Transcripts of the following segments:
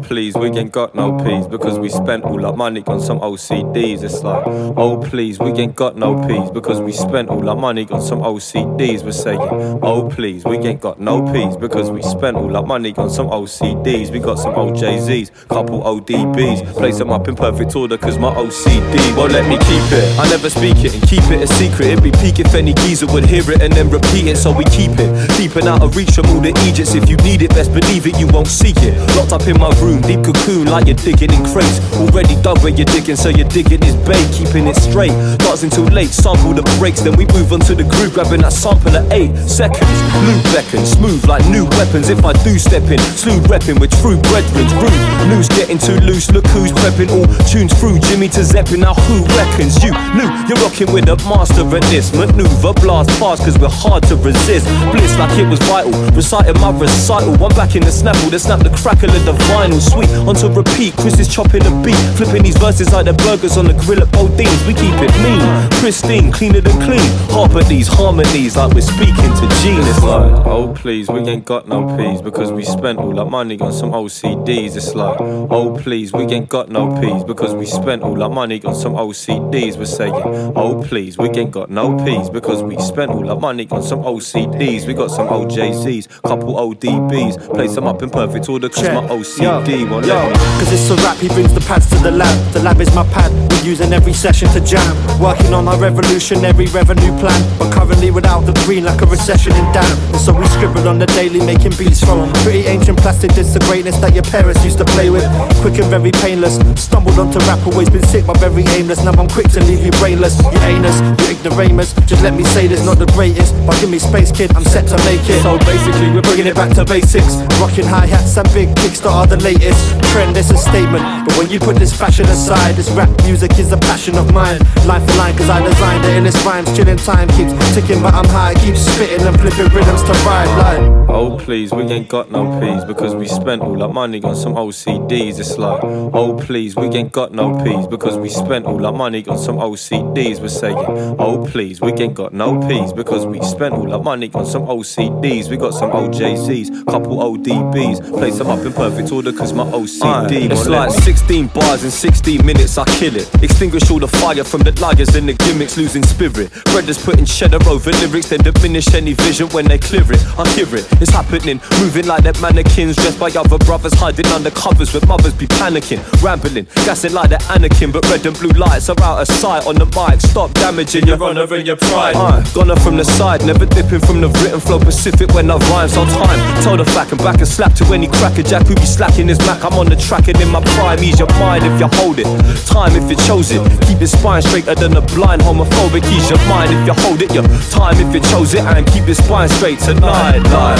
please, we ain't got no peas because we spent all our money on some OCDs. It's like, oh please, we ain't got no peas because we spent all our money on some OCDs. We're saying, oh please, we ain't got no peas because we spent all our money on some OCDs. We got some OJZs, couple ODBs, place them up in perfect order cause my OCD won't let me keep it. I never speak it and keep it a secret. It'd be peak if any geezer would hear it and then repeat it, so we keep it deep and out of reach from all the Egypts. If you need it, best believe it, you won't seek it. Locked up in my room, deep cocoon like you're digging in crates. Already dug where you're digging, so you're digging is bait. Keeping it straight, darts until late, sample the breaks. Then we move on to the groove, grabbing that sample at 8 seconds. Loop beckons, smooth like new weapons. If I do step in, slew repping with true brethren's rude. News getting too loose, look who's prepping. All tunes through Jimmy to Zeppin. Now who reckons you knew you're rocking with a master at this maneuver? Blast fast cause we're hard to resist. Bliss like it was vital, reciting my recital. One back in the snapple, then snap the crackle of the vinyl. Sweet onto repeat, Chris is chopping the beat, flipping these verses like the burgers on the grill at Bodine's. We keep it mean, pristine, cleaner than clean. Harp at these harmonies like we're speaking to genius. Like, oh please, we ain't got no peas because we spent all our money on some OCDs. It's like, oh please, we ain't got no peas because we spent all our money on some OCDs. We're saying, oh please, we ain't got no peas because we spent all our money on some OCDs. We got some OJZs, couple ODBs, place them up in perfect order cause my OCD won't let me. Cause it's a rap, he brings the pads to the lab is my pad, we're using every session to jam. Working on our revolutionary revenue plan, but currently without the green like a recession in damn. And so we scribble on the daily, making beats from pretty ancient plastic. This the greatness that your parents used to play with. Quick and very painless, stumbled onto rap, always been sick but very aimless. Now I'm quick to leave you brainless. You anus, you ignoramus, just let me say this, not the greatest, but give me space kid, I'm set to make it. So basically we're bringing it back to basics, rocking hi-hats and big kicks that are the latest trend. It's a statement, but when you put this fashion aside, this rap music is a passion of mine. Line for line cause I designed the illest rhymes. Chilling time keeps ticking but I'm high, keep spitting and flipping rhythms to ride like, oh please, we ain't got no peas because we spent all our money on some OCDs. It's like, oh please, we ain't got no peas because we spent all our money on some OCDs. We're saying, oh please, we ain't got no peas because we spent all our money on some OCDs. We got some OJZs, couple ODBs, place them up in perfect order cause my OCD it's like 16 bars in 16 minutes, I kill it. Extinguish all the fire from the liars and the gimmicks, losing spirit. Brothers putting cheddar over lyrics, then diminish any vision when they clear it. I hear it, it's happening, moving like that mannequins dressed by other brothers, hiding under covers where mothers be panicking, rambling, gassing like that Anakin, but red and blue lights are out of sight on the mic. Stop damaging your honor and your pride. Goner from the side, never dipping from the written flow Pacific when I rhyme. So time, tell the fact and back and slap to any crackerjack who be slacking his Mac. I'm on the track and in my prime, ease your mind if you hold it. Time if you chose it, keep your spine straighter than a blind homophobic. Ease your mind if you hold it, your time if you chose it, and keep your spine straight tonight. Like,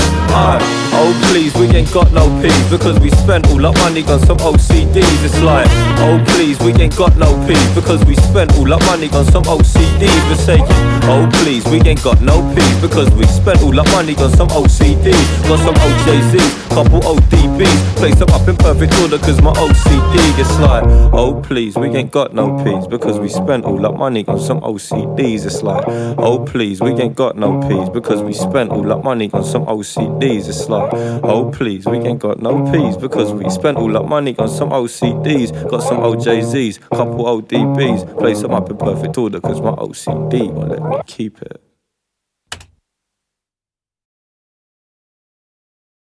oh please, we ain't got no peas because we spent all our money on some OCDs. It's like, oh please, we ain't got no peas because we spent all our money on some OCDs. We're saying, oh please, we ain't got no peas because we spent all our money on some OCDs. Got some OJZs, couple ODBs, place them up in perfect order cause my OCD. It's like, oh please, we ain't got no peas because we spent all our money on some OCDs. It's like, oh please, we ain't got no peas because we spent all our money on some OCDs. It's like, oh please, we ain't got no peas because we spent all our money on some OCDs. Got some OJZs, couple ODBs, place them up in perfect order cause my OCD won't let me keep it.